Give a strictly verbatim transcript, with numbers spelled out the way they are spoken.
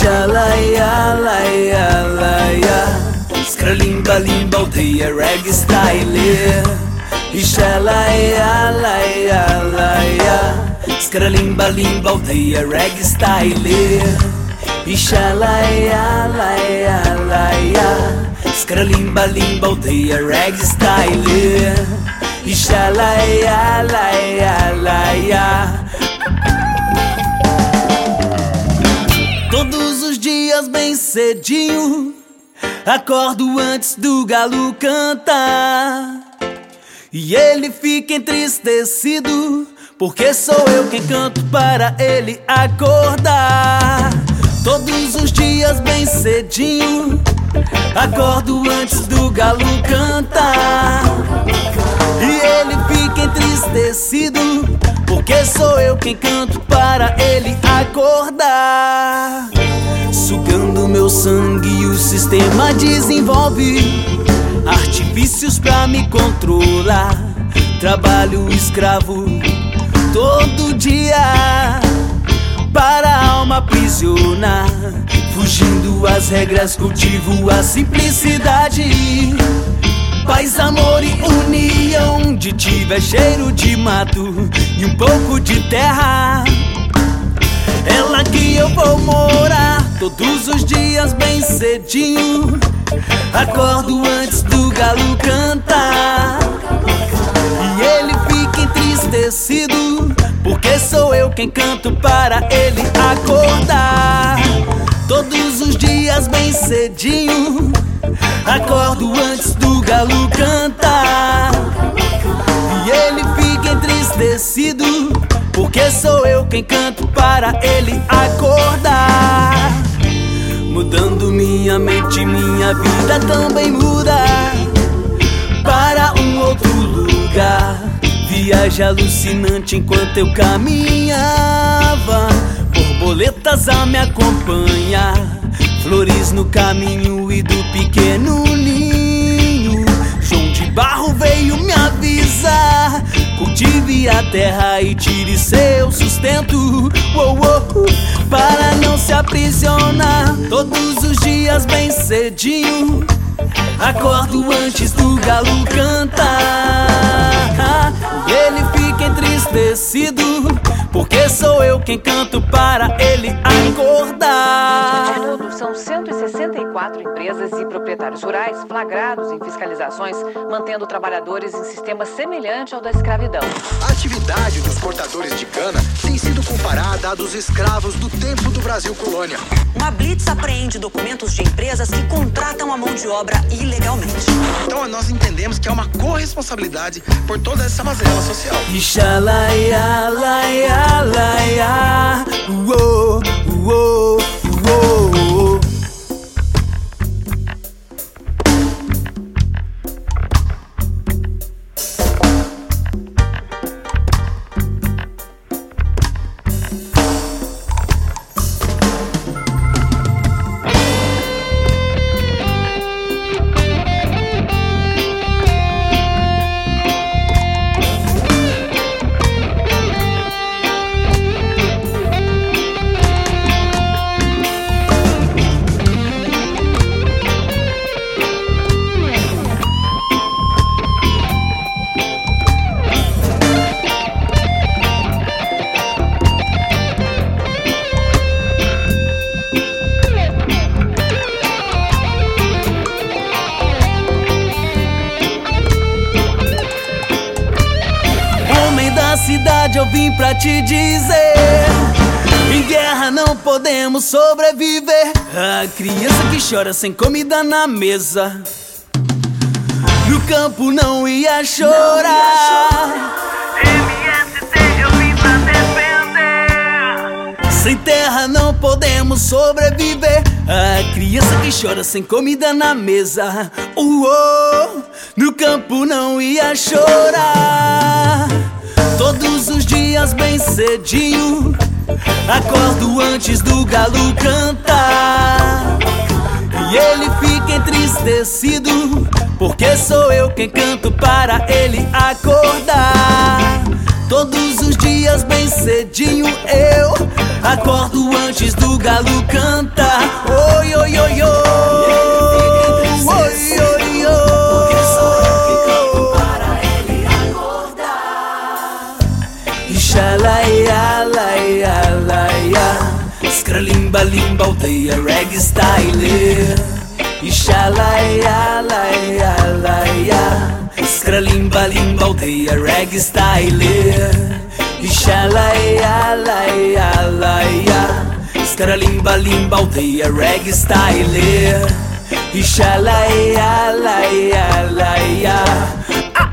Ixalaia, laia, laia, Scralimba, limba, aldeia, reggae style. Ixalaia, laia, laia, Scralimba, limba, aldeia, reggae style. Ixalaia, laia, laia, Scralimba, limba, aldeia, reggae style. Ixalaia, laia, laia. Todos os dias bem cedinho acordo antes do galo cantar, e ele fica entristecido porque sou eu quem canto para ele acordar. Todos os dias bem cedinho acordo antes do galo cantar, e ele fica entristecido porque sou eu quem canto para ele acordar. Sugando meu sangue, o sistema desenvolve artifícios pra me controlar. Trabalho escravo todo dia para a alma aprisionar. Fugindo às regras, cultivo a simplicidade. Paz, amor e união. Onde tiver cheiro de mato e um pouco de terra, é lá que eu vou morar. Todos os dias bem cedinho acordo antes do galo cantar, e ele fica entristecido porque sou eu quem canto para ele acordar. Todos os dias bem cedinho acordo antes do galo cantar, e ele fica entristecido porque sou eu quem canto para ele acordar. Mudando minha mente, minha vida também muda para um outro lugar. Viagem alucinante enquanto eu caminhava, borboletas a me acompanhar, flores no caminho e do pequeno ninho. João de Barro veio me avisar: cultive a terra e tire seu sustento, oh, oh, para não se aprisionar. Todos os dias bem cedinho acordo antes do galo cantar, e ele fica entristecido porque sou eu quem canto para ele acordar. Ao todo, são cento e sessenta e quatro empresas e proprietários rurais flagrados em fiscalizações, mantendo trabalhadores em sistema semelhante ao da escravidão. A atividade dos cortadores de cana tem sido comparada à dos escravos do tempo do Brasil colônia. Uma blitz apreende documentos de empresas que contratam a mão de obra ilegalmente. Então nós entendemos que é uma corresponsabilidade por toda essa mazela social. Ixalaia, laia, laia, uou, uou, uou. Cidade, eu vim pra te dizer: em guerra não podemos sobreviver. A criança que chora sem comida na mesa, no campo não ia chorar. M S T, eu vim pra defender. Sem terra não podemos sobreviver. A criança que chora sem comida na mesa, uou, no campo não ia chorar. Todos os dias bem cedinho acordo antes do galo cantar, e ele fica entristecido porque sou eu quem canto para ele acordar. Todos os dias bem cedinho eu acordo antes do galo cantar, Ixalaia, laia, laia, Scralimba, limba, aldeia, reggae style. Ixalaia, laia, laia, Scralimba, limba, aldeia, reggae style. Ixalaia, laia, laia, Scralimba, limba, aldeia, reggae style. Ixalaia, laia, laia.